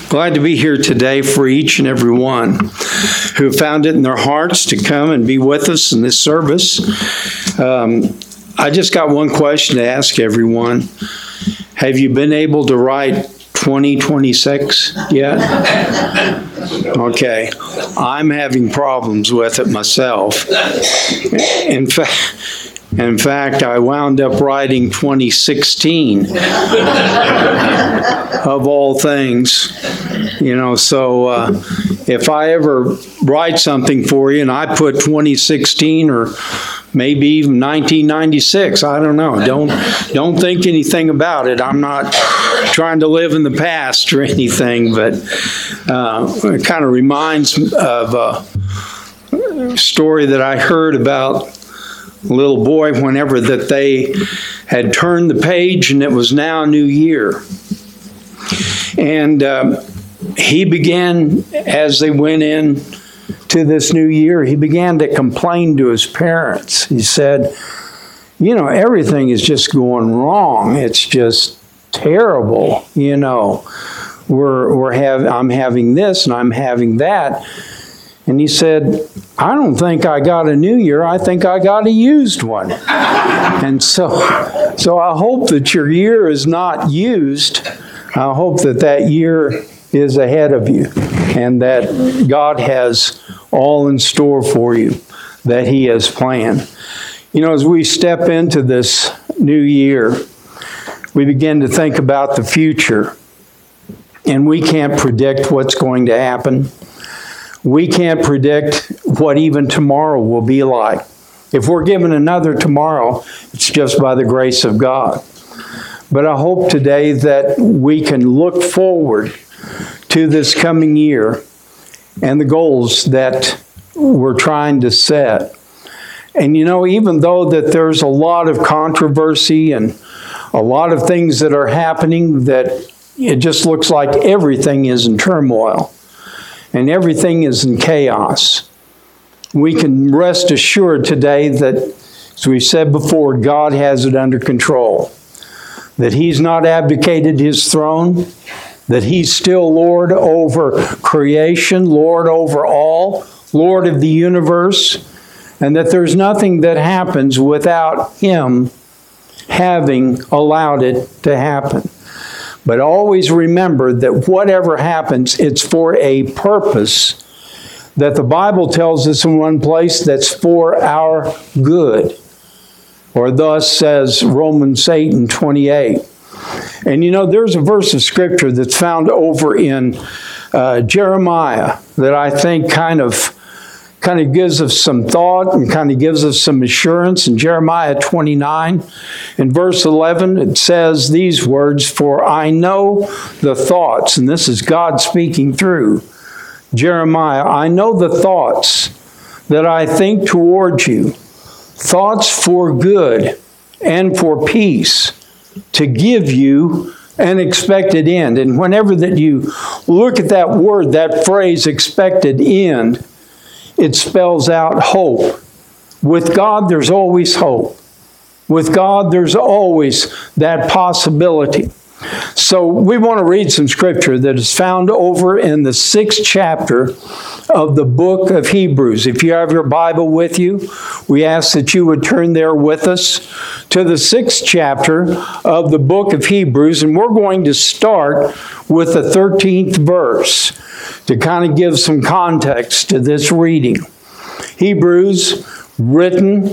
Glad to be here today for each and every one who found it in their hearts to come and be with us in this service. I just got one question to ask everyone. Have you been able to write 2026 yet? Okay. I'm having problems with it myself. In fact, I wound up writing 2016 of all things. So if I ever write something for you and I put 2016 or maybe even 1996, I don't know. Don't think anything about it. I'm not trying to live in the past or anything, but it kind of reminds me of a story that I heard about a little boy whenever that they had turned the page and it was now a new year. And he began, as they went in to this new year, he began to complain to his parents. He said, everything is just going wrong. It's just terrible. I'm having this and I'm having that. And he said, I don't think I got a new year. I think I got a used one. And so I hope that your year is not used. I hope that year is ahead of you and that God has all in store for you that He has planned. As we step into this new year, we begin to think about the future, and we can't predict what's going to happen. We can't predict what even tomorrow will be like. If we're given another tomorrow, it's just by the grace of God. But I hope today that we can look forward to this coming year and the goals that we're trying to set. And even though that there's a lot of controversy and a lot of things that are happening, that it just looks like everything is in turmoil and everything is in chaos, we can rest assured today that, as we said before, God has it under control. That He's not abdicated His throne, that He's still Lord over creation, Lord over all, Lord of the universe, and that there's nothing that happens without Him having allowed it to happen. But always remember that whatever happens, it's for a purpose that the Bible tells us in one place that's for our good. Or thus says Romans 8 and 28. And there's a verse of Scripture that's found over in Jeremiah that I think kind of gives us some thought and kind of gives us some assurance. In Jeremiah 29, in verse 11, it says these words, "For I know the thoughts," and this is God speaking through Jeremiah, "I know the thoughts that I think towards you, thoughts for good and for peace, to give you an expected end." And whenever that you look at that word, that phrase, expected end, it spells out hope. With God, there's always hope. With God, there's always that possibility. So we want to read some scripture that is found over in the 6th chapter of the book of Hebrews. If you have your Bible with you, we ask that you would turn there with us to the 6th chapter of the book of Hebrews, and we're going to start with the 13th verse to kind of give some context to this reading. Hebrews, written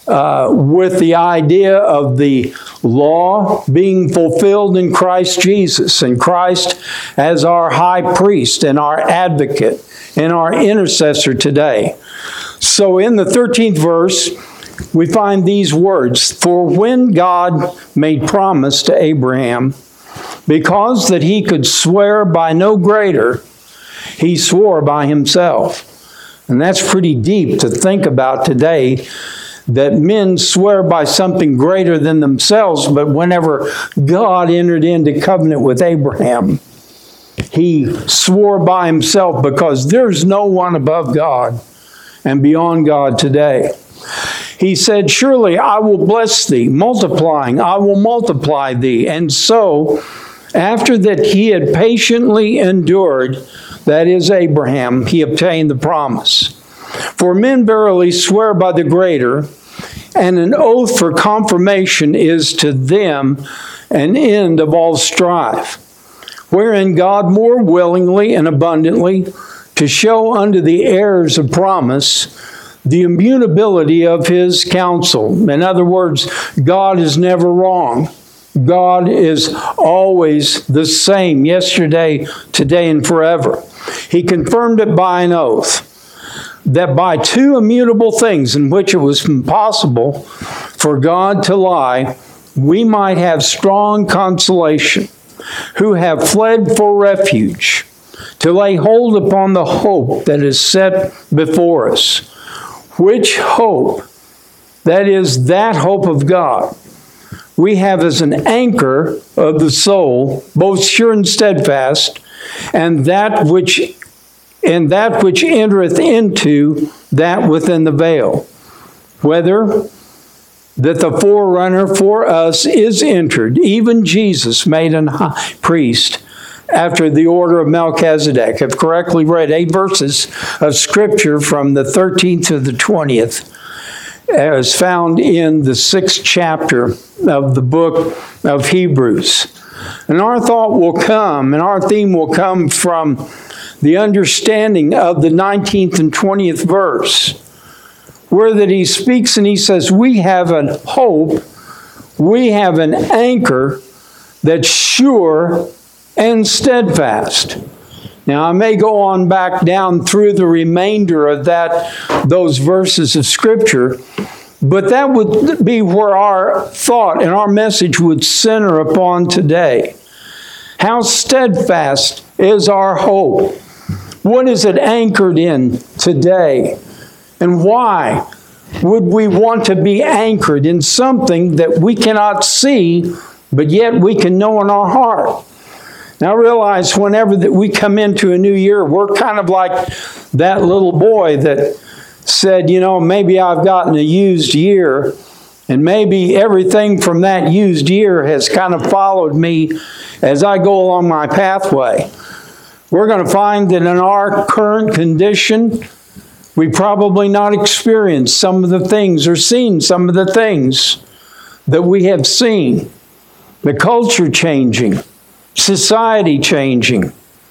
with the idea of the law being fulfilled in Christ Jesus, and Christ as our high priest and our advocate and our intercessor today. So in the 13th verse, we find these words, "For when God made promise to Abraham, because that he could swear by no greater, he swore by himself." And that's pretty deep to think about today, that men swear by something greater than themselves, but whenever God entered into covenant with Abraham, He swore by Himself, because there's no one above God and beyond God today. He said, "Surely I will bless thee, multiplying, I will multiply thee." And so, after that he had patiently endured, that is Abraham, he obtained the promise. For men verily swear by the greater, and an oath for confirmation is to them an end of all strife, wherein God more willingly and abundantly to show unto the heirs of promise the immutability of his counsel. In other words, God is never wrong. God is always the same, yesterday, today, and forever. He confirmed it by an oath, that by two immutable things in which it was impossible for God to lie, we might have strong consolation, who have fled for refuge, to lay hold upon the hope that is set before us, which hope, that is, that hope of God, we have as an anchor of the soul, both sure and steadfast, and that which entereth into that within the veil, whether that the forerunner for us is entered, even Jesus made an high priest after the order of Melchizedek. I've correctly read 8 verses of Scripture from the 13th to the 20th, as found in the 6th chapter of the book of Hebrews. And our thought will come, and our theme will come from the understanding of the 19th and 20th verse, where that he speaks and he says, we have a hope, we have an anchor that's sure and steadfast. Now, I may go on back down through the remainder of those verses of Scripture, but that would be where our thought and our message would center upon today. How steadfast is our hope? What is it anchored in today? And why would we want to be anchored in something that we cannot see, but yet we can know in our heart? Now realize whenever that we come into a new year, we're kind of like that little boy that said, maybe I've gotten a used year, and maybe everything from that used year has kind of followed me as I go along my pathway. We're going to find that in our current condition, we probably not experienced some of the things or seen some of the things that we have seen. The culture changing, society changing.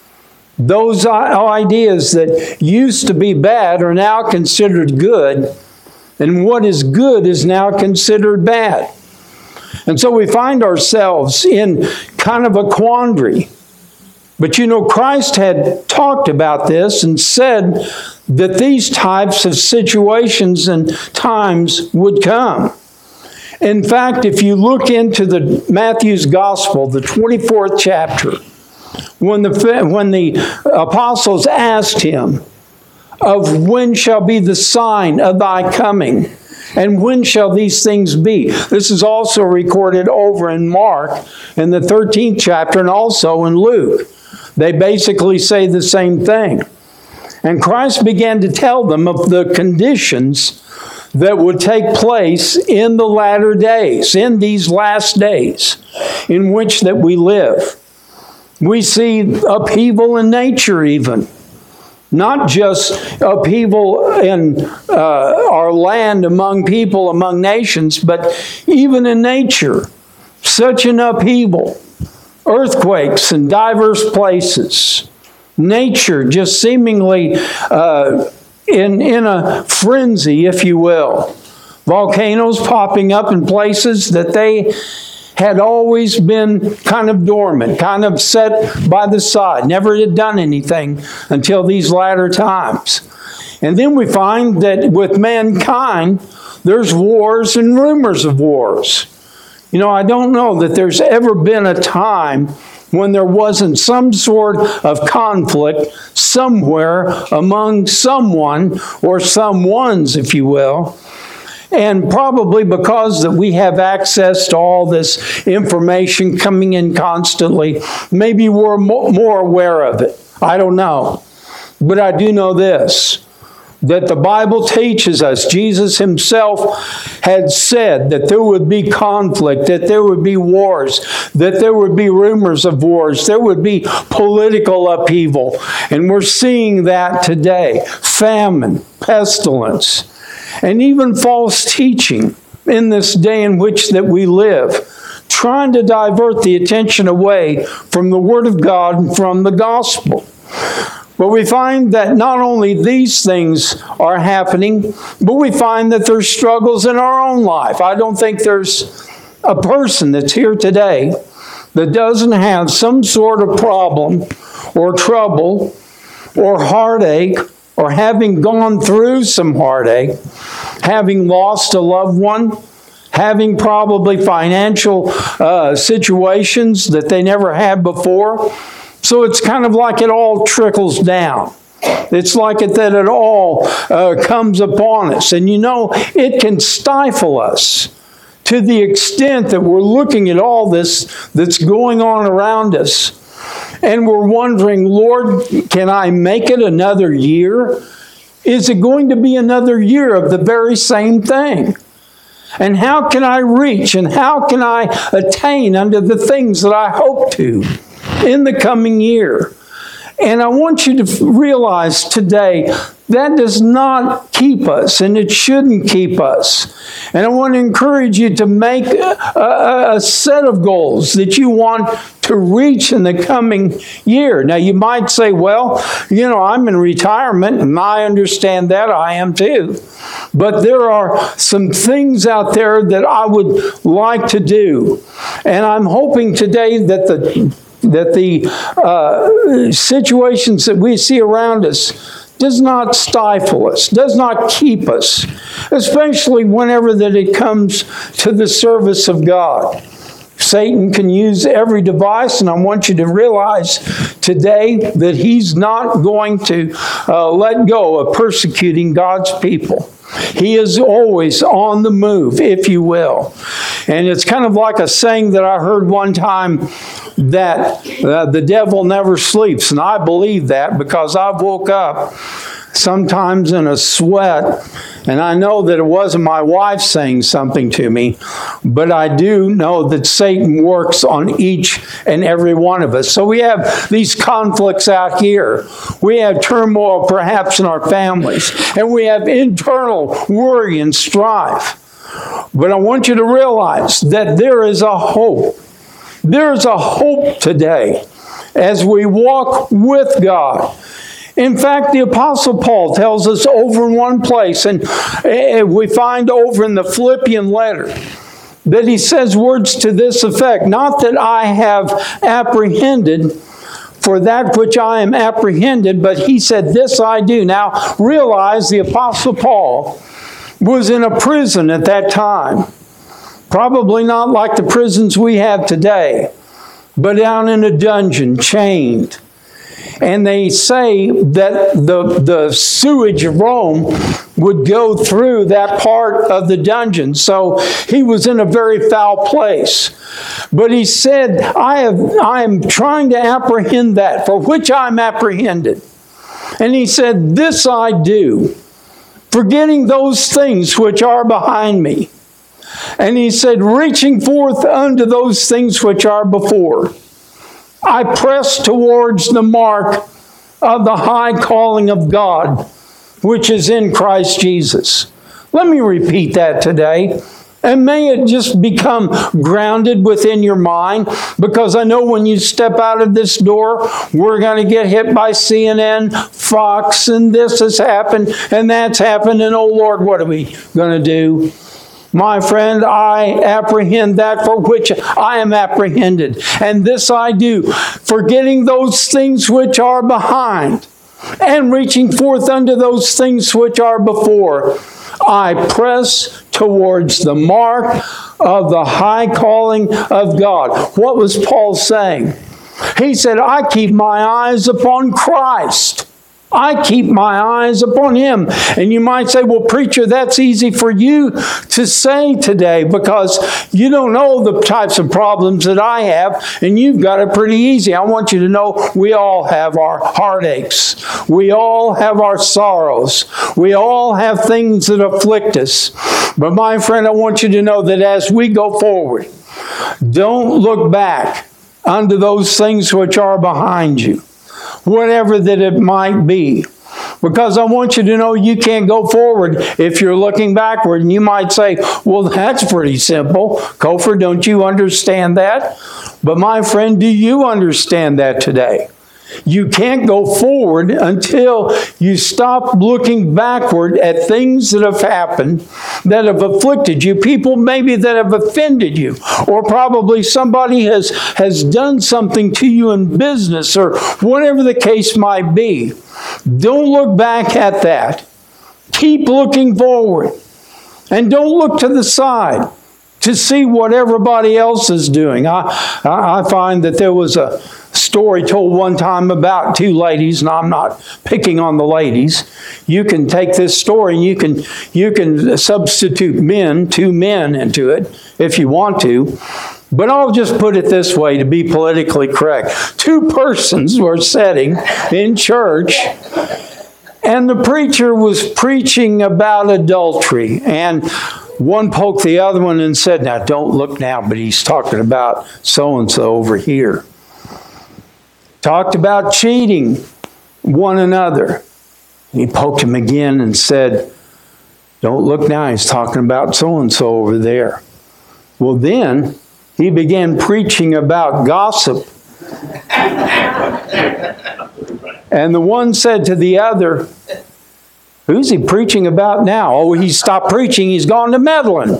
Those ideas that used to be bad are now considered good, and what is good is now considered bad. And so we find ourselves in kind of a quandary. But Christ had talked about this and said that these types of situations and times would come. In fact, if you look into the Matthew's Gospel, the 24th chapter, when the apostles asked him, of when shall be the sign of thy coming, and when shall these things be? This is also recorded over in Mark in the 13th chapter and also in Luke. They basically say the same thing. And Christ began to tell them of the conditions that would take place in the latter days, in these last days in which that we live. We see upheaval in nature even. Not just upheaval in our land among people, among nations, but even in nature. Such an upheaval. Earthquakes in diverse places. Nature just seemingly in a frenzy, if you will. Volcanoes popping up in places that they had always been kind of dormant, kind of set by the side, never had done anything until these latter times. And then we find that with mankind, there's wars and rumors of wars. I don't know that there's ever been a time when there wasn't some sort of conflict somewhere among someone or someones, if you will. And probably because that we have access to all this information coming in constantly, maybe we're more aware of it. I don't know. But I do know this. that the Bible teaches us. Jesus himself had said that there would be conflict, that there would be wars, that there would be rumors of wars, there would be political upheaval. And we're seeing that today. Famine, pestilence, and even false teaching in this day in which that we live, trying to divert the attention away from the Word of God and from the gospel. But we find that not only these things are happening, but we find that there's struggles in our own life. I don't think there's a person that's here today that doesn't have some sort of problem or trouble or heartache, or having gone through some heartache, having lost a loved one, having probably financial situations that they never had before. So it's kind of like it all trickles down. It's like that it all comes upon us. And you know, it can stifle us to the extent that we're looking at all this that's going on around us. And we're wondering, Lord, can I make it another year? Is it going to be another year of the very same thing? And how can I reach and how can I attain unto the things that I hope to in the coming year? And I want you to realize today that does not keep us, and it shouldn't keep us. And I want to encourage you to make a set of goals that you want to reach in the coming year. Now, you might say, well, you know, I'm in retirement, and I understand that. I am too. But there are some things out there that I would like to do. And I'm hoping today that the situations that we see around us does not stifle us, does not keep us, especially whenever that it comes to the service of God. Satan can use every device, and I want you to realize today that he's not going to let go of persecuting God's people. He is always on the move, if you will. And it's kind of like a saying that I heard one time, that the devil never sleeps. And I believe that because I've woke up sometimes in a sweat. And I know that it wasn't my wife saying something to me, but I do know that Satan works on each and every one of us. So we have these conflicts out here. We have turmoil perhaps in our families, and we have internal worry and strife. But I want you to realize that there is a hope. There is a hope today as we walk with God. In fact, the Apostle Paul tells us over in one place, and we find over in the Philippian letter, that he says words to this effect, not that I have apprehended for that which I am apprehended, but he said, this I do. Now, realize the Apostle Paul was in a prison at that time. Probably not like the prisons we have today, but down in a dungeon, chained. And they say that the sewage of Rome would go through that part of the dungeon. So he was in a very foul place. But he said, I am trying to apprehend that for which I'm apprehended. And he said, this I do, forgetting those things which are behind me. And he said, reaching forth unto those things which are before, I press towards the mark of the high calling of God, which is in Christ Jesus. Let me repeat that today. And may it just become grounded within your mind, because I know when you step out of this door, we're going to get hit by CNN, Fox, and this has happened, and that's happened, and oh Lord, what are we going to do? My friend, I apprehend that for which I am apprehended. And this I do, forgetting those things which are behind, and reaching forth unto those things which are before. I press towards the mark of the high calling of God. What was Paul saying? He said, I keep my eyes upon Christ. I keep my eyes upon Him. And you might say, well, preacher, that's easy for you to say today because you don't know the types of problems that I have, and you've got it pretty easy. I want you to know we all have our heartaches. We all have our sorrows. We all have things that afflict us. But my friend, I want you to know that as we go forward, don't look back unto those things which are behind you, whatever that it might be. Because I want you to know you can't go forward if you're looking backward. And you might say, well, that's pretty simple. Kofor, don't you understand that? But my friend, do you understand that today? You can't go forward until you stop looking backward at things that have happened, that have afflicted you, people maybe that have offended you, or probably somebody has done something to you in business, or whatever the case might be. Don't look back at that. Keep looking forward. And don't look to the side to see what everybody else is doing. I find that there was a story told one time about two ladies, and I'm not picking on the ladies. You can take this story and you can substitute two men into it if you want to. But I'll just put it this way to be politically correct. Two persons were sitting in church, and the preacher was preaching about adultery. And one poked the other one and said, now don't look now, but he's talking about so-and-so over here. Talked about cheating one another. He poked him again and said, don't look now, he's talking about so-and-so over there. Well, then he began preaching about gossip. And the one said to the other, who's he preaching about now? Oh, he stopped preaching, he's gone to meddling.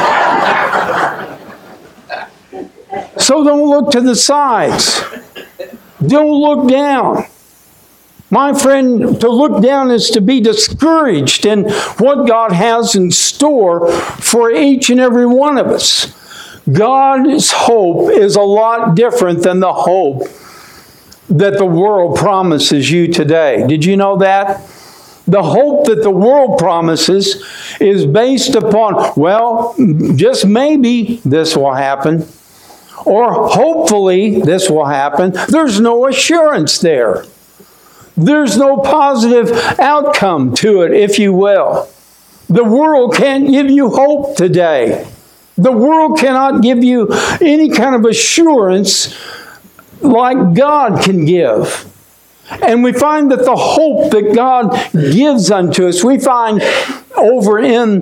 So don't look to the sides. Don't look down. My friend, to look down is to be discouraged in what God has in store for each and every one of us. God's hope is a lot different than the hope that the world promises you today. Did you know that? The hope that the world promises is based upon, well, just maybe this will happen. Or hopefully this will happen. There's no assurance there. There's no positive outcome to it, if you will. The world can't give you hope today. The world cannot give you any kind of assurance like God can give. And we find that the hope that God gives unto us, we find over in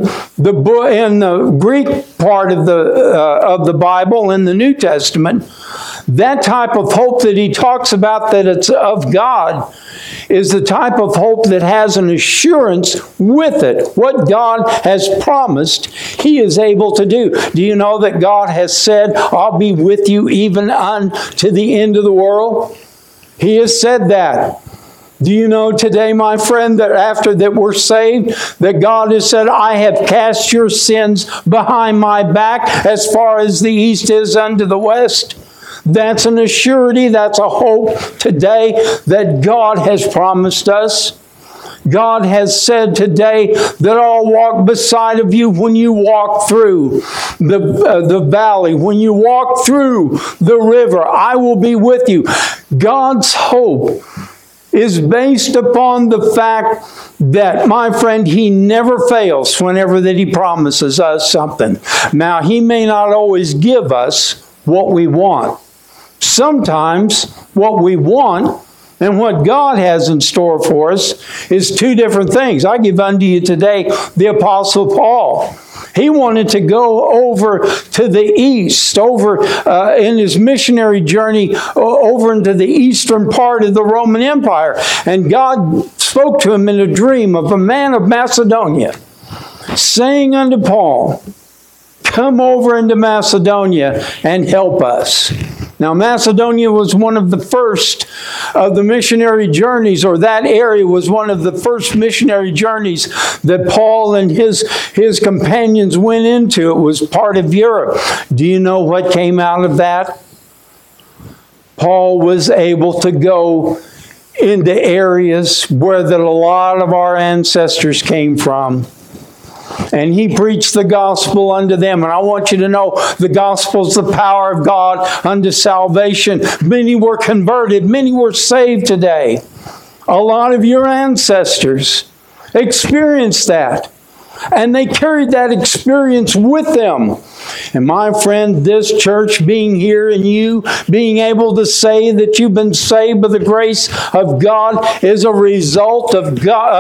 the Greek part of the Bible, in the New Testament, that type of hope that he talks about that it's of God is the type of hope that has an assurance with it. What God has promised, He is able to do. Do you know that God has said, I'll be with you even unto the end of the world? He has said that. Do you know today, my friend, that after that we're saved, that God has said, I have cast your sins behind my back as far as the east is unto the west? That's an assurity, that's a hope today that God has promised us. God has said today that I'll walk beside of you when you walk through the valley, when you walk through the river, I will be with you. God's hope is based upon the fact that, my friend, He never fails whenever that He promises us something. Now, He may not always give us what we want. Sometimes what we want and what God has in store for us is two different things. I give unto you today the Apostle Paul. He wanted to go over to the east, over in his missionary journey, over into the eastern part of the Roman Empire. And God spoke to him in a dream of a man of Macedonia, saying unto Paul, come over into Macedonia and help us. Now, Macedonia was one of the first of the missionary journeys, or that area was one of the first missionary journeys that Paul and his companions went into. It was part of Europe. Do you know what came out of that? Paul was able to go into areas where that a lot of our ancestors came from. And he preached the gospel unto them. And I want you to know the gospel is the power of God unto salvation. Many were converted. Many were saved today. A lot of your ancestors experienced that. And they carried that experience with them. And my friend, this church being here and you being able to say that you've been saved by the grace of God is a result of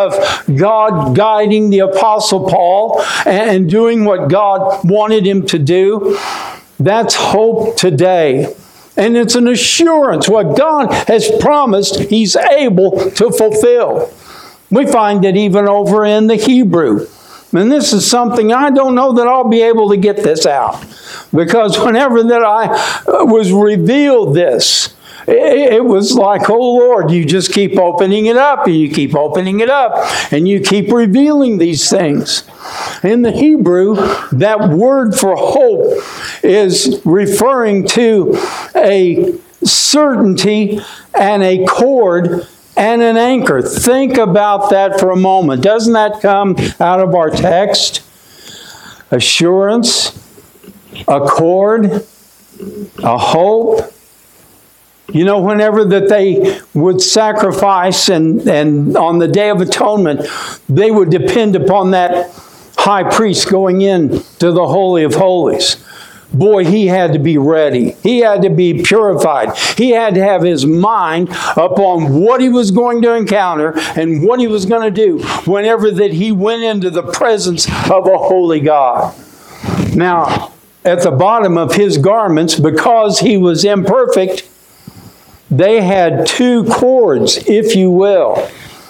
God guiding the Apostle Paul and doing what God wanted him to do. That's hope today. And it's an assurance. What God has promised, He's able to fulfill. We find it even over in the Hebrew. And this is something I don't know that I'll be able to get this out. Because whenever that I was revealed this, it was like, oh Lord, you just keep opening it up and you keep opening it up and you keep revealing these things. In the Hebrew, that word for hope is referring to a certainty and a cord and an anchor. Think about that for a moment. Doesn't that come out of our text? Assurance, a cord, a hope. You know, whenever that they would sacrifice and on the Day of Atonement, they would depend upon that high priest going in to the Holy of Holies. Boy, he had to be ready. He had to be purified. He had to have his mind upon what he was going to encounter and what he was going to do whenever that he went into the presence of a holy God. Now, at the bottom of his garments, because he was imperfect, they had two cords, if you will.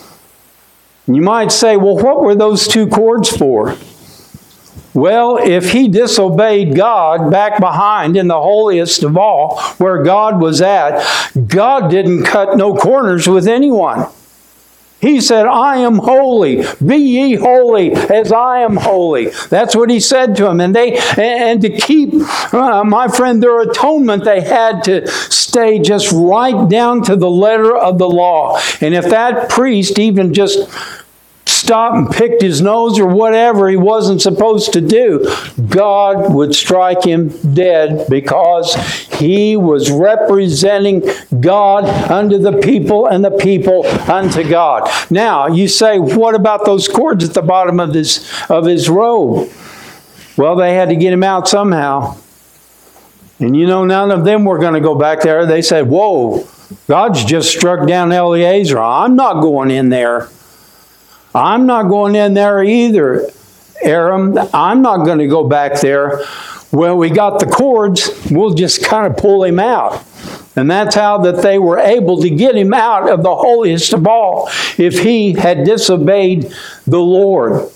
You might say, well, what were those two cords for? Well, if he disobeyed God back behind in the holiest of all, where God was at, God didn't cut no corners with anyone. He said, I am holy. Be ye holy as I am holy. That's what he said to him. And to keep, my friend, their atonement, they had to stay just right down to the letter of the law. And if that priest even just stopped and picked his nose or whatever he wasn't supposed to do, God would strike him dead because he was representing God unto the people and the people unto God. Now, you say, what about those cords at the bottom of his robe? Well, they had to get him out somehow. And you know, none of them were going to go back there. They said, whoa, God's just struck down Eleazar. I'm not going in there. I'm not going in there either, Aram. I'm not going to go back there. Well, we got the cords. We'll just kind of pull him out. And that's how that they were able to get him out of the holiest of all if he had disobeyed the Lord.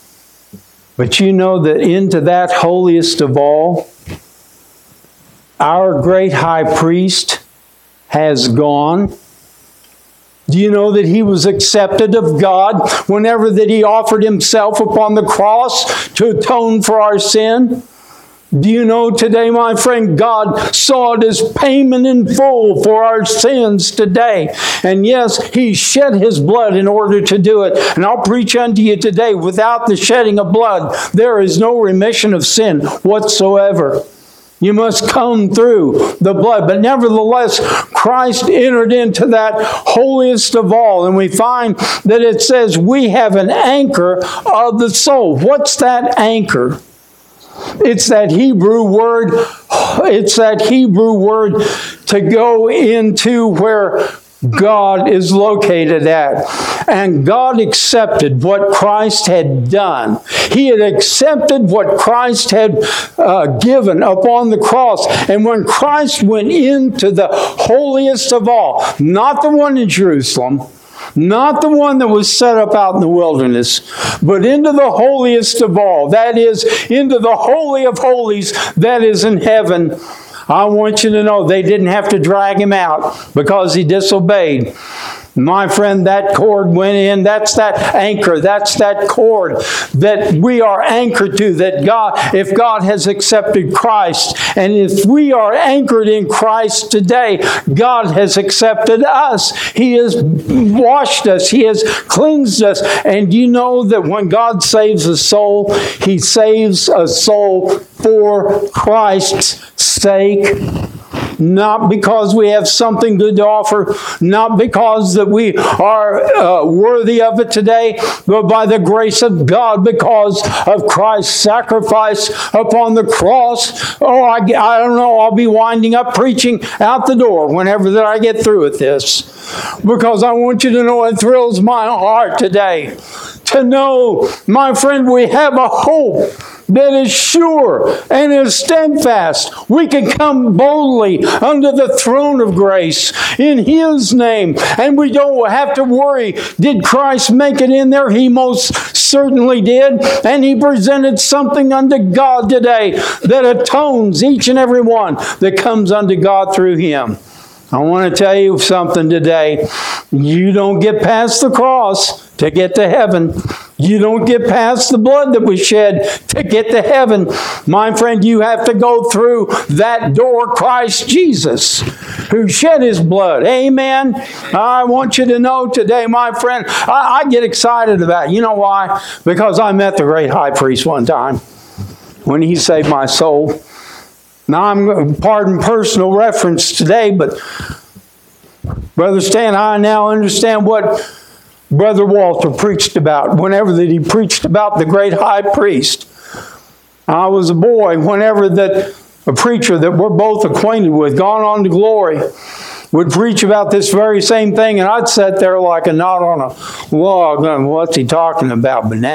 But you know that into that holiest of all, our great high priest has gone. Do you know that he was accepted of God whenever that he offered himself upon the cross to atone for our sin? Do you know today, my friend, God saw it as payment in full for our sins today. And yes, He shed His blood in order to do it. And I'll preach unto you today, without the shedding of blood, there is no remission of sin whatsoever. You must come through the blood. But nevertheless, Christ entered into that holiest of all. And we find that it says we have an anchor of the soul. What's that anchor? It's that Hebrew word. It's that Hebrew word to go into where God is located at. And God accepted what Christ had done. He had accepted what Christ had given upon the cross. And when Christ went into the holiest of all, not the one in Jerusalem, not the one that was set up out in the wilderness, but into the holiest of all, that is, into the Holy of Holies that is in heaven. I want you to know they didn't have to drag him out because he disobeyed. My friend, that cord went in. That's that anchor. That's that cord that we are anchored to. That God, if God has accepted Christ, and if we are anchored in Christ today, God has accepted us. He has washed us. He has cleansed us. And you know that when God saves a soul, He saves a soul for Christ's sake. Not because we have something good to offer, not because that we are worthy of it today, but by the grace of God, because of Christ's sacrifice upon the cross. Oh, I don't know, I'll be winding up preaching out the door whenever that I get through with this. Because I want you to know it thrills my heart today to know, my friend, we have a hope that is sure and is steadfast. We can come boldly under the throne of grace in His name. And we don't have to worry, did Christ make it in there? He most certainly did. And He presented something unto God today that atones each and every one that comes unto God through Him. I want to tell you something today. You don't get past the cross to get to heaven. You don't get past the blood that was shed to get to heaven. My friend, you have to go through that door, Christ Jesus, who shed His blood. Amen. I want you to know today, my friend, I get excited about it. You know why? Because I met the great high priest one time when He saved my soul. Now, I'm pardon personal reference today, but Brother Stan, I now understand what Brother Walter preached about whenever that he preached about the great high priest. I was a boy whenever that a preacher that we're both acquainted with, gone on to glory, would preach about this very same thing, and I'd sit there like a knot on a log going, what's he talking about? But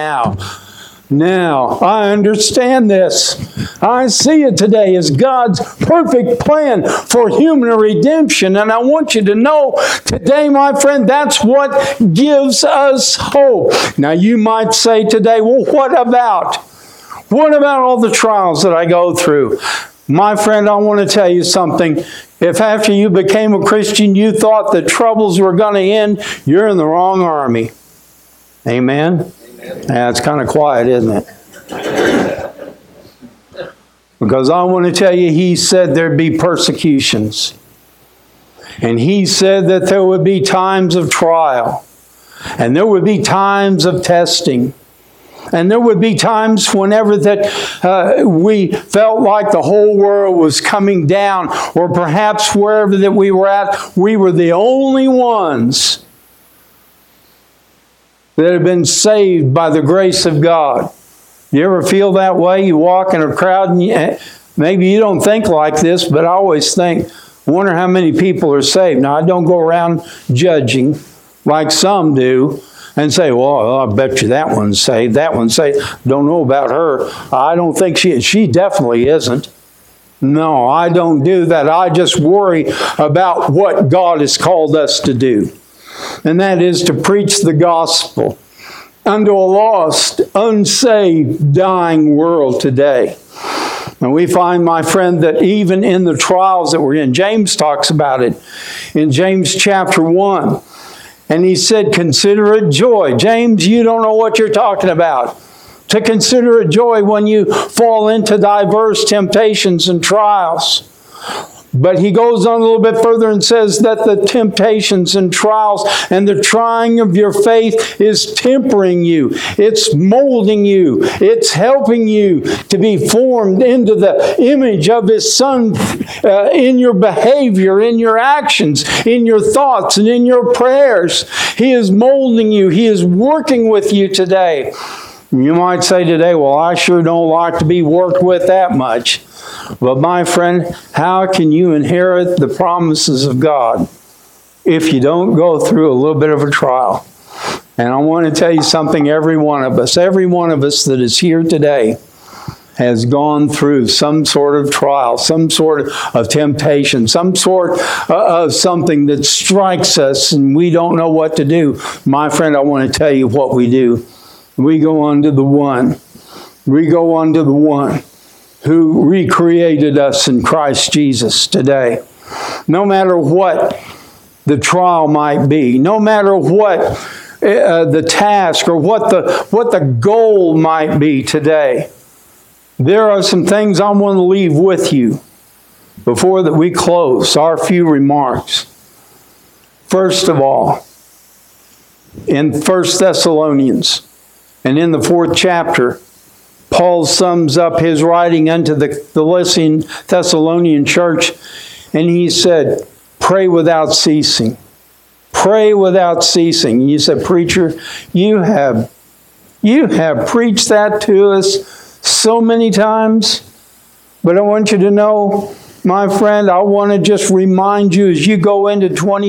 now, I understand this. I see it today as God's perfect plan for human redemption. And I want you to know today, my friend, that's what gives us hope. Now, you might say today, well, what about all the trials that I go through? My friend, I want to tell you something. If after you became a Christian, you thought the troubles were going to end, you're in the wrong army. Amen? Yeah, it's kind of quiet, isn't it? Because I want to tell you, He said there'd be persecutions. And He said that there would be times of trial. And there would be times of testing. And there would be times whenever that we felt like the whole world was coming down. Or perhaps wherever that we were at, we were the only ones that have been saved by the grace of God. You ever feel that way? You walk in a crowd and maybe you don't think like this, but I always think, wonder how many people are saved. Now, I don't go around judging like some do and say, well, I bet you that one's saved, that one's saved. Don't know about her. I don't think she definitely isn't. No, I don't do that. I just worry about what God has called us to do. And that is to preach the gospel unto a lost, unsaved, dying world today. And we find, my friend, that even in the trials that we're in, James talks about it in James chapter 1. And he said, consider it joy. James, you don't know what you're talking about. To consider it joy when you fall into diverse temptations and trials. But he goes on a little bit further and says that the temptations and trials and the trying of your faith is tempering you. It's molding you. It's helping you to be formed into the image of His Son in your behavior, in your actions, in your thoughts, and in your prayers. He is molding you. He is working with you today. You might say today, well, I sure don't like to be worked with that much. But my friend, how can you inherit the promises of God if you don't go through a little bit of a trial? And I want to tell you something, every one of us that is here today has gone through some sort of trial, some sort of temptation, some sort of something that strikes us and we don't know what to do. My friend, I want to tell you what we do. We go unto the one. We go unto the one who recreated us in Christ Jesus today. No matter what the trial might be, no matter what the task or what the goal might be today, there are some things I want to leave with you before that we close our few remarks. First of all, in 1 Thessalonians and in the 4th chapter, Paul sums up his writing unto the Thessalonian church, and he said, pray without ceasing. Pray without ceasing. You said, preacher, you have preached that to us so many times, but I want you to know, my friend, I want to just remind you as you go into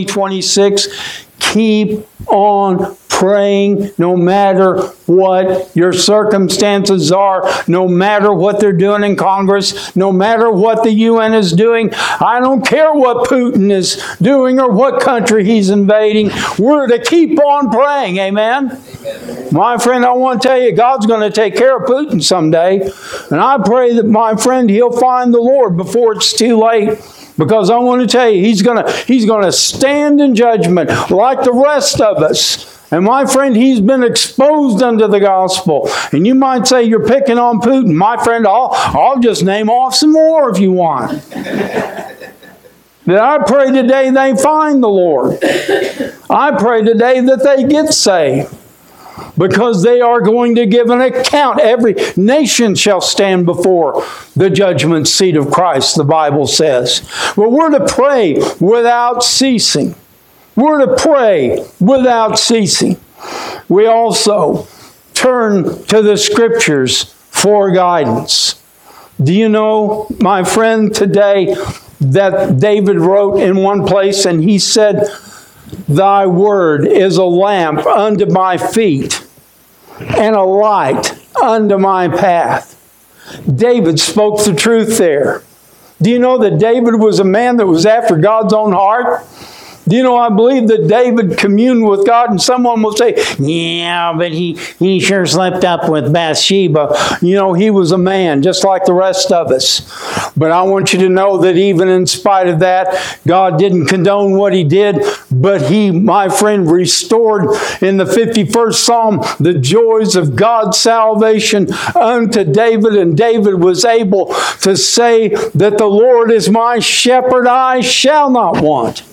2026, keep on praying no matter what your circumstances are, no matter what they're doing in Congress, no matter what the UN is doing. I don't care what Putin is doing or what country he's invading. We're to keep on praying. Amen? Amen. My friend, I want to tell you, God's going to take care of Putin someday. And I pray that, my friend, he'll find the Lord before it's too late. Because I want to tell you, he's going to stand in judgment like the rest of us. And my friend, he's been exposed unto the gospel. And you might say you're picking on Putin. My friend, I'll just name off some more if you want. That I pray today they find the Lord. I pray today that they get saved. Because they are going to give an account. Every nation shall stand before the judgment seat of Christ, the Bible says. Well, we're to pray without ceasing. We're to pray without ceasing. We also turn to the Scriptures for guidance. Do you know, my friend, today that David wrote in one place, and he said, Thy word is a lamp unto my feet and a light unto my path. David spoke the truth there. Do you know that David was a man that was after God's own heart? Do you know, I believe that David communed with God, and someone will say, yeah, but he sure slept up with Bathsheba. You know, he was a man just like the rest of us. But I want you to know that even in spite of that, God didn't condone what he did, but he, my friend, restored in the 51st Psalm the joys of God's salvation unto David, and David was able to say that the Lord is my shepherd, I shall not want.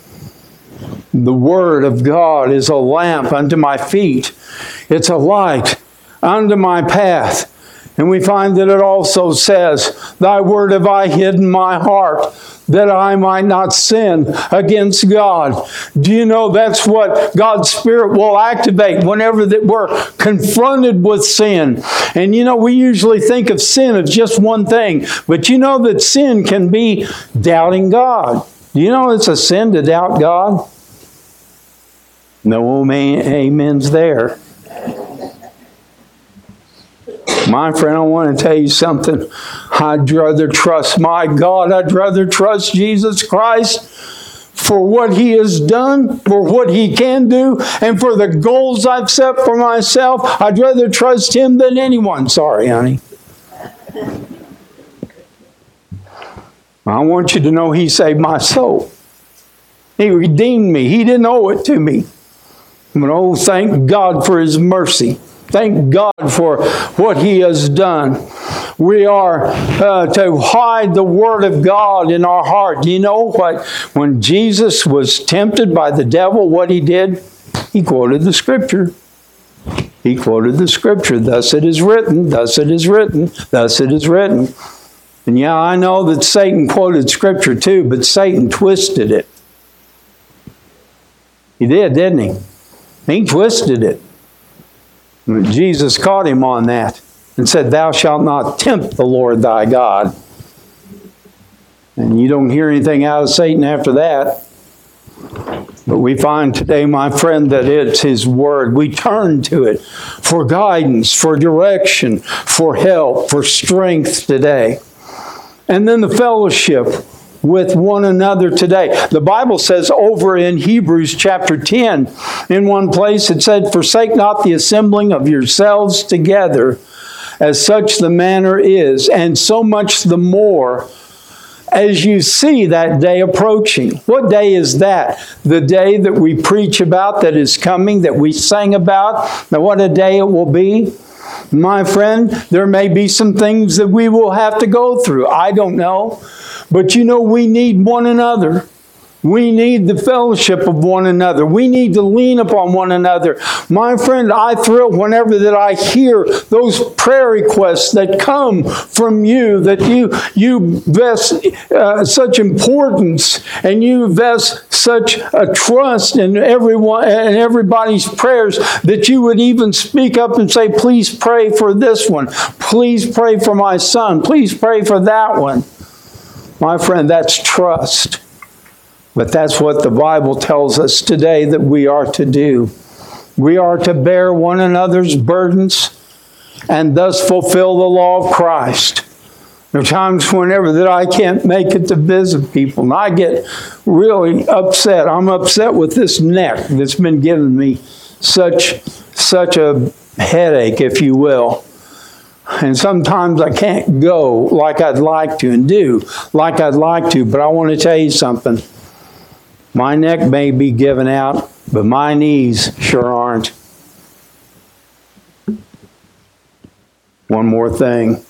The Word of God is a lamp unto my feet. It's a light unto my path. And we find that it also says, Thy Word have I hid in my heart, that I might not sin against God. Do you know that's what God's Spirit will activate whenever that we're confronted with sin? And you know, we usually think of sin as just one thing. But you know that sin can be doubting God. Do you know it's a sin to doubt God? No amens there. My friend, I want to tell you something. I'd rather trust my God. I'd rather trust Jesus Christ for what He has done, for what He can do, and for the goals I've set for myself. I'd rather trust Him than anyone. Sorry, honey. I want you to know He saved my soul. He redeemed me. He didn't owe it to me. But oh, thank God for His mercy. Thank God for what He has done. We are to hide the Word of God in our heart. Do you know what? When Jesus was tempted by the devil, what He did? He quoted the Scripture. He quoted the Scripture. Thus it is written, thus it is written, thus it is written. And yeah, I know that Satan quoted Scripture too, but Satan twisted it. He did, didn't he? He twisted it. And Jesus caught him on that and said, Thou shalt not tempt the Lord thy God. And you don't hear anything out of Satan after that. But we find today, my friend, that it's His Word. We turn to it for guidance, for direction, for help, for strength today. And then the fellowship with one another today. The Bible says over in Hebrews chapter 10, in one place it said, Forsake not the assembling of yourselves together, as such the manner is, and so much the more as you see that day approaching. What day is that? The day that we preach about, that is coming, that we sang about. Now, what a day it will be. My friend, there may be some things that we will have to go through. I don't know. But you know, we need one another. We need the fellowship of one another. We need to lean upon one another. My friend, I thrill whenever that I hear those prayer requests that come from you, that you vest such importance and you vest such a trust in everyone and everybody's prayers, that you would even speak up and say, please pray for this one. Please pray for my son. Please pray for that one. My friend, that's trust. But that's what the Bible tells us today that we are to do. We are to bear one another's burdens and thus fulfill the law of Christ. There are times whenever that I can't make it to visit people, and I get really upset. I'm upset with this neck that's been giving me such a headache, if you will. And sometimes I can't go like I'd like to and do like I'd like to, but I want to tell you something. My neck may be giving out, but my knees sure aren't. One more thing.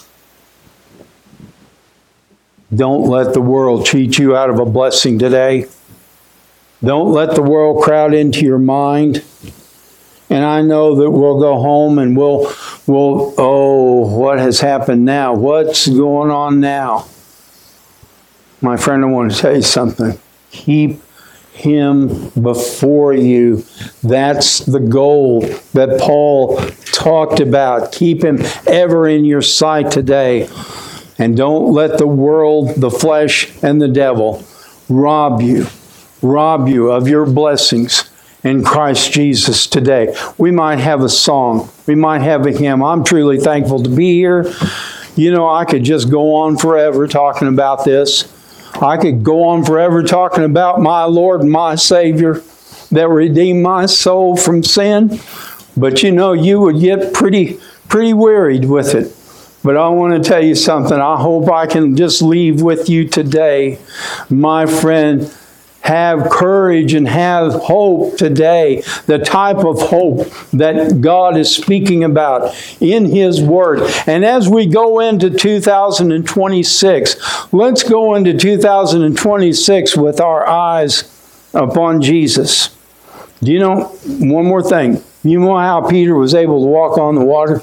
Don't let the world cheat you out of a blessing today. Don't let the world crowd into your mind. And I know that we'll go home and we'll what has happened now? What's going on now? My friend, I want to tell you something. Keep Him before you. That's the goal that Paul talked about. Keep Him ever in your sight today. And don't let the world, the flesh, and the devil rob you of your blessings in Christ Jesus today. We might have a song. We might have a hymn. I'm truly thankful to be here. You know, I could just go on forever talking about this. I could go on forever talking about my Lord and my Savior that redeemed my soul from sin. But you know, you would get pretty wearied with it. But I want to tell you something. I hope I can just leave with you today. My friend, have courage and have hope today. The type of hope that God is speaking about in His Word. And as we go into 2026, let's go into 2026 with our eyes upon Jesus. Do you know, one more thing. You know how Peter was able to walk on the water?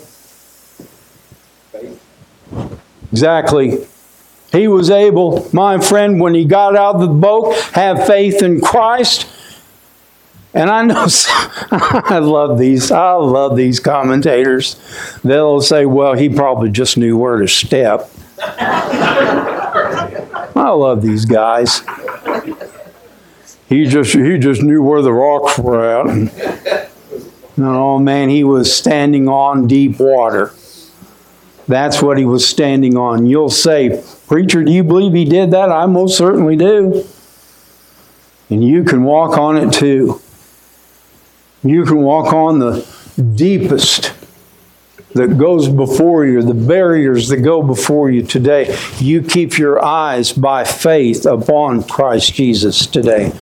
Exactly. He was able, my friend, when he got out of the boat, have faith in Christ. And I know, I love these commentators. They'll say, well, he probably just knew where to step. I love these guys. He just knew where the rocks were at. And, oh man, he was standing on deep water. That's what he was standing on. You'll say, preacher, do you believe he did that? I most certainly do. And you can walk on it too. You can walk on the deepest that goes before you, the barriers that go before you today. You keep your eyes by faith upon Christ Jesus today.